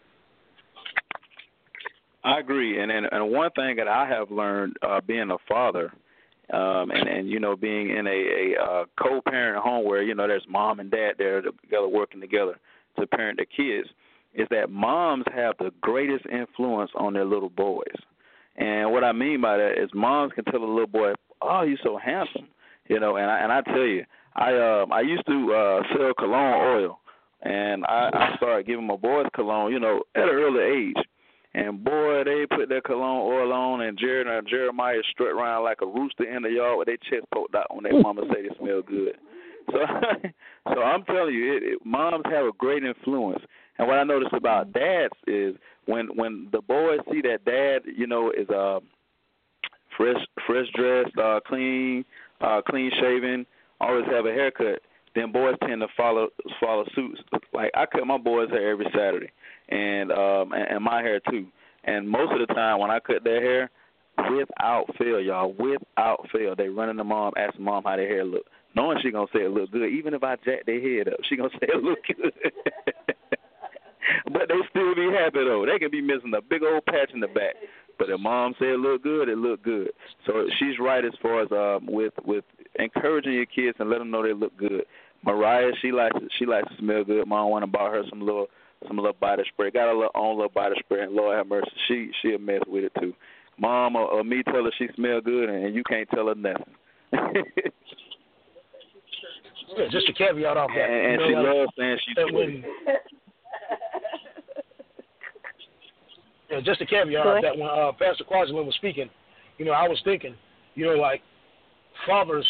I agree, and and, and one thing that I have learned uh, being a father, um, and and you know being in a, a uh, co-parent home where you know there's mom and dad there together working together to parent the kids, is that moms have the greatest influence on their little boys. And what I mean by that is moms can tell a little boy, "Oh, you're so handsome," you know. And I and I tell you, I um I used to uh, sell cologne oil, and I, I started giving my boys cologne, you know, at an early age. And boy, they put their cologne oil on, and Jared and Jeremiah strut around like a rooster in the yard with their chest poked out when their mama say they smell good. So, so I'm telling you, it, it, moms have a great influence. And what I noticed about dads is when when the boys see that dad, you know, is uh, fresh fresh dressed, uh, clean, uh, clean shaven, always have a haircut, then boys tend to follow follow suit. Like I cut my boys' hair every Saturday. And, um, and and my hair too. And most of the time when I cut their hair, without fail, y'all, without fail, they running to mom, asking mom how their hair look, knowing she gonna say it look good. Even if I jack their head up, she gonna say it look good. But they still be happy though. They can be missing a big old patch in the back, but if mom say it look good, it look good. So she's right as far as um, with with encouraging your kids and let them know they look good. Mariah, she likes she likes to smell good. Mom went and bought her some little. Some little body spray. Got her little own little body spray, and Lord have mercy, she she'll mess with it too. Mom or, or me tell her she smell good, and you can't tell her nothing. Yeah, just a caveat off that. And, and you know, she like, loves saying she's when, yeah, just a caveat off that when uh, Pastor Quasilin was speaking, you know, I was thinking, you know, like fathers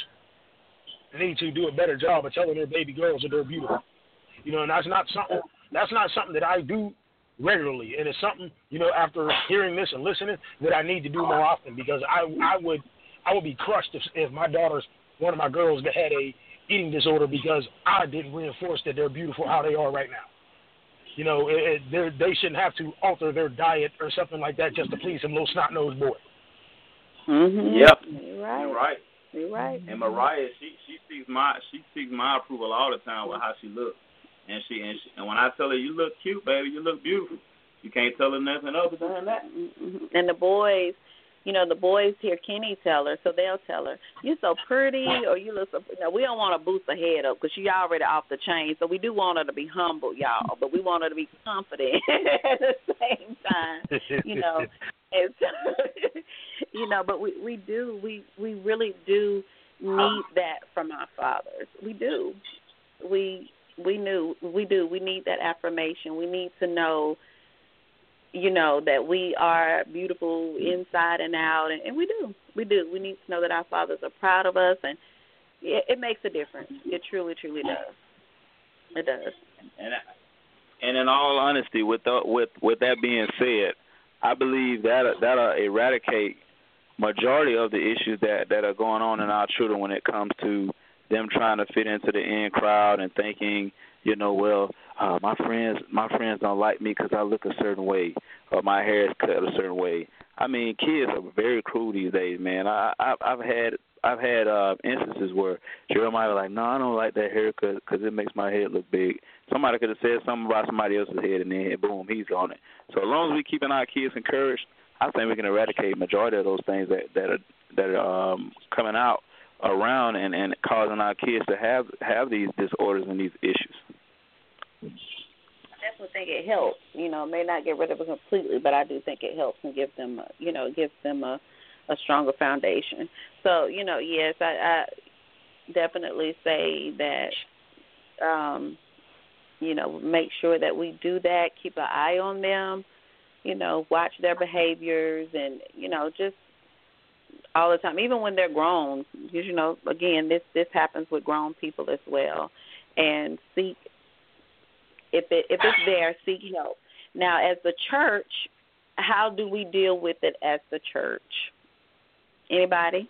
need to do a better job of telling their baby girls that they're beautiful. You know, and that's not something. That's not something that I do regularly, and it's something, you know, after hearing this and listening, that I need to do more often, because I I would I would be crushed if, if my daughter's, one of my girls that had a eating disorder because I didn't reinforce that they're beautiful how they are right now. You know, it, it, they shouldn't have to alter their diet or something like that just to please some little snot-nosed boy. Mm-hmm. Yep. You're right. You're right. You're right. And Mariah, she she seeks my she seeks my approval all the time with how she looks. And she, and she and when I tell her you look cute, baby, you look beautiful, you can't tell her nothing other than that. Mm-hmm. And the boys, you know, the boys hear Kenny tell her, so they'll tell her, "You're so pretty," or "You look so." No, we don't want to boost her head up because she's already off the chain. So we do want her to be humble, y'all, but we want her to be confident at the same time, you know. And so, you know, but we we do we we really do need that from our fathers. We do. We. We knew we do. We need that affirmation. We need to know, you know, that we are beautiful inside and out, and, and we do. We do. We need to know that our fathers are proud of us, and it, it makes a difference. It truly, truly does. It does. And and in all honesty, with the, with with that being said, I believe that that'll eradicate majority of the issues that that are going on in our children when it comes to them trying to fit into the in crowd and thinking, you know, well, uh, my friends, my friends don't like me because I look a certain way or my hair is cut a certain way. I mean, kids are very cruel these days, man. I, I I've had I've had uh, instances where Jeremiah was like, no, I don't like that haircut because it makes my head look big. Somebody could have said something about somebody else's head, and then boom, he's on it. So as long as we keeping our kids encouraged, I think we can eradicate majority of those things that that are that are um, coming out around and, and causing our kids to have, have these disorders and these issues. I definitely think it helps. You know, it may not get rid of it completely, but I do think it helps and gives them, a, you know, gives them a, a stronger foundation. So, you know, yes, I, I definitely say that, um, you know, make sure that we do that, keep an eye on them, you know, watch their behaviors and, you know, just all the time, even when they're grown, because, you know, again, this, this happens with grown people as well. And seek, if it if it's there, seek help. Now, as the church, how do we deal with it as the church? Anybody?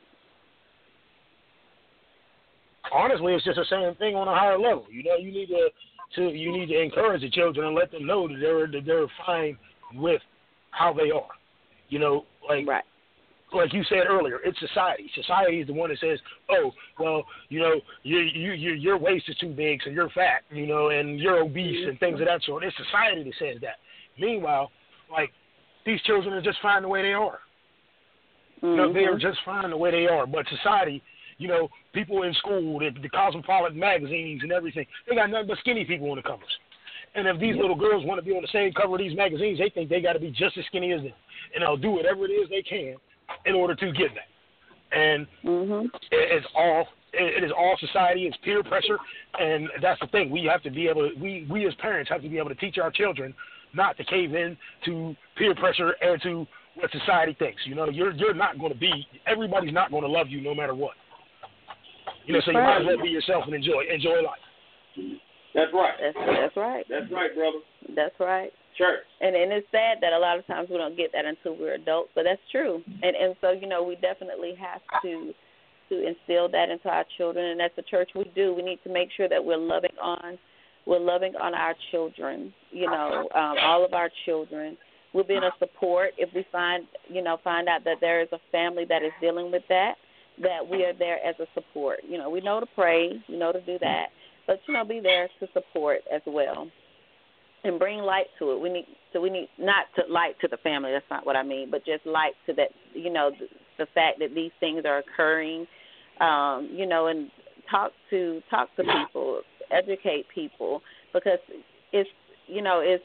Honestly, it's just the same thing on a higher level. You know, you need to, to you need to encourage the children and let them know that they're that they're fine with how they are. You know, like right. like you said earlier, it's society. Society is the one that says, oh, well, you know, you, you, you, your waist is too big, so you're fat, you know, and you're obese and things of that sort. It's society that says that. Meanwhile, like, these children are just fine the way they are. Mm-hmm. You know, they are just fine the way they are. But society, you know, people in school, the, the cosmopolitan magazines and everything, they got nothing but skinny people on the covers. And if these little girls want to be on the same cover of these magazines, they think they got to be just as skinny as them. And they'll do whatever it is they can in order to get that. And mm-hmm. it, it's all it is all society. It's peer pressure, and that's the thing. We have to be able to, we, we as parents have to be able to teach our children not to cave in to peer pressure and to what society thinks. You know, you're you're not going to be, everybody's not going to love you no matter what. You know, so you might as well be yourself and enjoy enjoy life. That's right. That's, that's right. That's right, brother. That's right. Church. And and it's sad that a lot of times we don't get that until we're adults, but that's true. And and so, you know, we definitely have to to instill that into our children. And as a church, we do. We need to make sure that we're loving on we're loving on our children. You know, um, all of our children. We'll be in a support if we find you know find out that there is a family that is dealing with that. That we are there as a support. You know, we know to pray, we know to do that, but you know, be there to support as well. And bring light to it. We need so we need not to light to the family. That's not what I mean, but just light to that. You know, the, the fact that these things are occurring. Um, you know, and talk to talk to people, educate people, because it's you know it's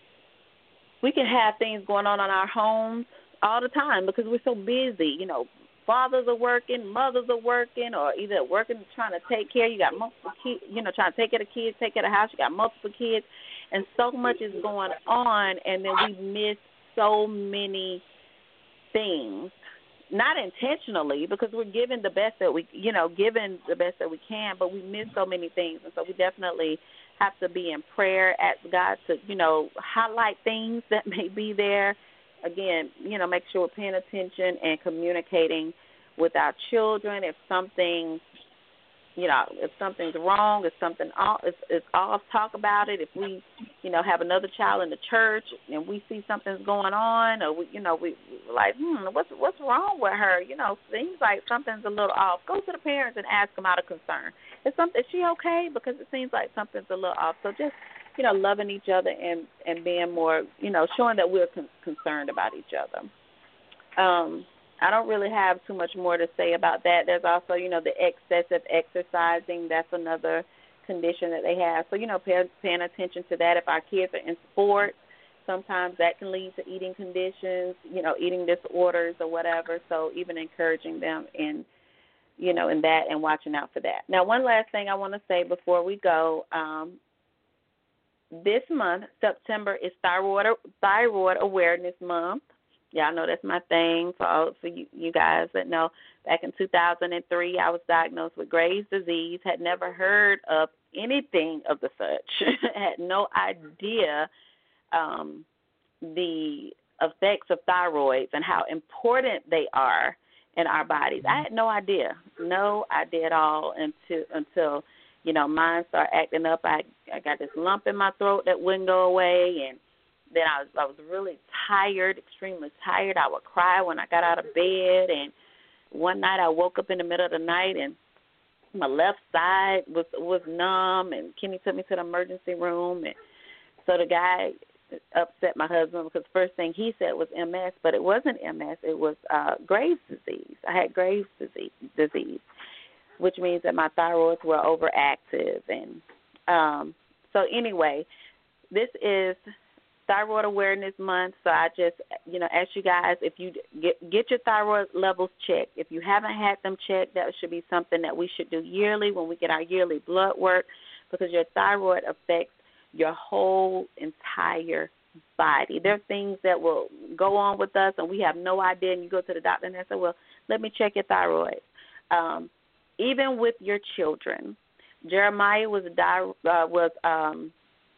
we can have things going on in our homes all the time because we're so busy. You know, fathers are working, mothers are working, or either working trying to take care. You got multiple kids. You know, trying to take care of kids, take care of the house. You got multiple kids. And so much is going on, and then we miss so many things, not intentionally, because we're giving the best that we, you know, giving the best that we can, but we miss so many things, and so we definitely have to be in prayer, ask God to, you know, highlight things that may be there. Again, you know, make sure we're paying attention and communicating with our children. If something You know, if something's wrong, if something off, it's, it's off, talk about it. If we, you know, have another child in the church and we see something's going on, or we, you know, we we're like, hmm, what's what's wrong with her? You know, seems like something's a little off. Go to the parents and ask them out of concern. Is something is she okay? Because it seems like something's a little off. So just, you know, loving each other and and being more, you know, showing that we're con- concerned about each other. Um. I don't really have too much more to say about that. There's also, you know, the excessive exercising. That's another condition that they have. So, you know, pay, paying attention to that. If our kids are in sports, sometimes that can lead to eating conditions, you know, eating disorders or whatever. So even encouraging them in, you know, in that and watching out for that. Now, one last thing I want to say before we go. Um, this month, September, is Thyroid, Thyroid Awareness Month. Y'all know that's my thing for all, for you, you guys that know. Back in two thousand three, I was diagnosed with Graves' disease, had never heard of anything of the such, had no idea um, the effects of thyroids and how important they are in our bodies. I had no idea, no idea at all until, until you know, mine started acting up. I, I got this lump in my throat that wouldn't go away, and then I was I was really tired, extremely tired. I would cry when I got out of bed, and one night I woke up in the middle of the night and my left side was was numb, and Kenny took me to the emergency room, and so the guy upset my husband because the first thing he said was M S, but it wasn't M S, it was uh, Graves' disease. I had Graves' disease, disease, which means that my thyroids were overactive, and um, so anyway, this is Thyroid Awareness Month, so I just, you know, ask you guys if you get get your thyroid levels checked. If you haven't had them checked, that should be something that we should do yearly when we get our yearly blood work, because your thyroid affects your whole entire body. There are things that will go on with us, and we have no idea, and you go to the doctor and they say, well, let me check your thyroid. Um, even with your children, Jeremiah was, di- uh, was um,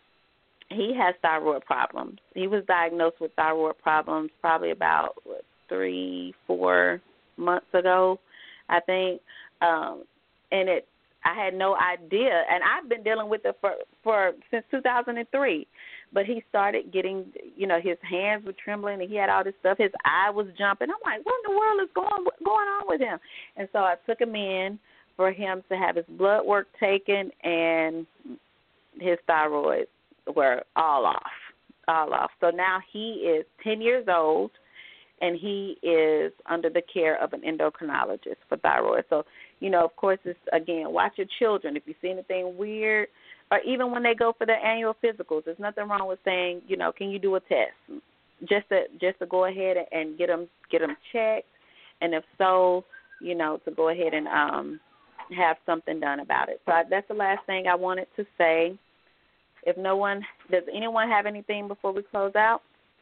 he has thyroid problems. He was diagnosed with thyroid problems probably about what, three, four months ago, I think. Um, and it, I had no idea, and I've been dealing with it for, for since two thousand three. But he started getting, you know, his hands were trembling and he had all this stuff. His eye was jumping. I'm like, what in the world is going going on with him? And so I took him in for him to have his blood work taken, and his thyroid were all off, all off. So now he is ten years old, and he is under the care of an endocrinologist for thyroid. So, you know, of course, it's, again, watch your children. If you see anything weird, or even when they go for their annual physicals, there's nothing wrong with saying, you know, can you do a test? Just to just to go ahead and get them get them checked, and if so, you know, to go ahead and um, have something done about it. So I, that's the last thing I wanted to say. If no one, does anyone have anything before we close out?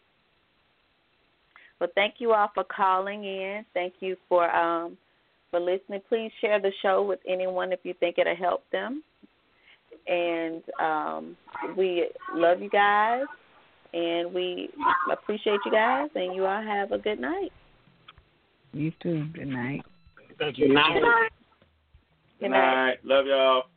Well, thank you all for calling in. Thank you for um, for listening. Please share the show with anyone if you think it'll help them. And um, we love you guys, and we appreciate you guys, and you all have a good night. You too. Good night. Thank you. Good night. Good night. Good night. Love y'all.